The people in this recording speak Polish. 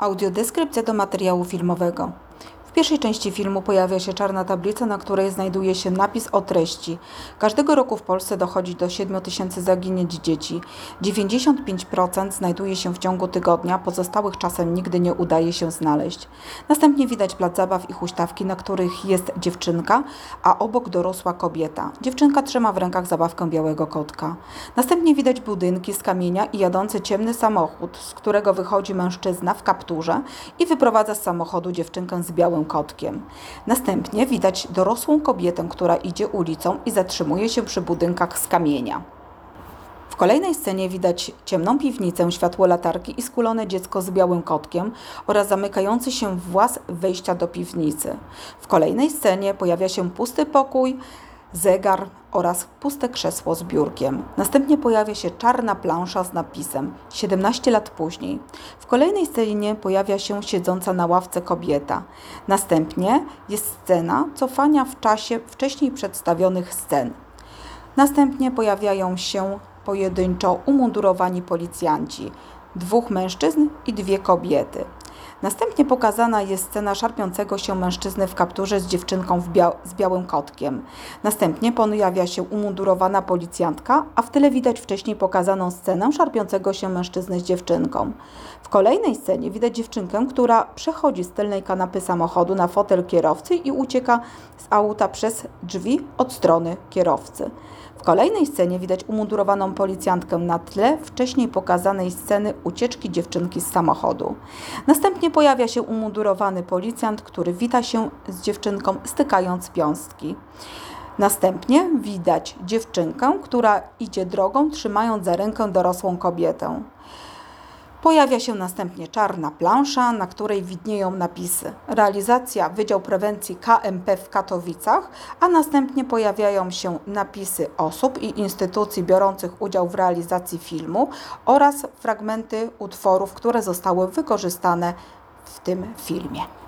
Audiodeskrypcja do materiału filmowego. W pierwszej części filmu pojawia się czarna tablica, na której znajduje się napis o treści. Każdego roku w Polsce dochodzi do 7 000 zaginięć dzieci. 95% znajduje się w ciągu tygodnia, pozostałych czasem nigdy nie udaje się znaleźć. Następnie widać plac zabaw i huśtawki, na których jest dziewczynka, a obok dorosła kobieta. Dziewczynka trzyma w rękach zabawkę białego kotka. Następnie widać budynki z kamienia i jadący ciemny samochód, z którego wychodzi mężczyzna w kapturze i wyprowadza z samochodu dziewczynkę z białym kotkiem. Następnie widać dorosłą kobietę, która idzie ulicą i zatrzymuje się przy budynkach z kamienia. W kolejnej scenie widać ciemną piwnicę, światło latarki i skulone dziecko z białym kotkiem oraz zamykający się właz wejścia do piwnicy. W kolejnej scenie pojawia się pusty pokój, zegar oraz puste krzesło z biurkiem. Następnie pojawia się czarna plansza z napisem 17 lat później. W kolejnej scenie pojawia się siedząca na ławce kobieta. Następnie jest scena cofania w czasie wcześniej przedstawionych scen. Następnie pojawiają się pojedynczo umundurowani policjanci, 2 mężczyzn i 2 kobiety. Następnie pokazana jest scena szarpiącego się mężczyzny w kapturze z dziewczynką z białym kotkiem. Następnie pojawia się umundurowana policjantka, a w tyle widać wcześniej pokazaną scenę szarpiącego się mężczyzny z dziewczynką. W kolejnej scenie widać dziewczynkę, która przechodzi z tylnej kanapy samochodu na fotel kierowcy i ucieka z auta przez drzwi od strony kierowcy. W kolejnej scenie widać umundurowaną policjantkę na tle wcześniej pokazanej sceny ucieczki dziewczynki z samochodu. Następnie pojawia się umundurowany policjant, który wita się z dziewczynką, stykając piąstki. Następnie widać dziewczynkę, która idzie drogą, trzymając za rękę dorosłą kobietę. Pojawia się następnie czarna plansza, na której widnieją napisy realizacja Wydział Prewencji KMP w Katowicach, a następnie pojawiają się napisy osób i instytucji biorących udział w realizacji filmu oraz fragmenty utworów, które zostały wykorzystane w tym filmie.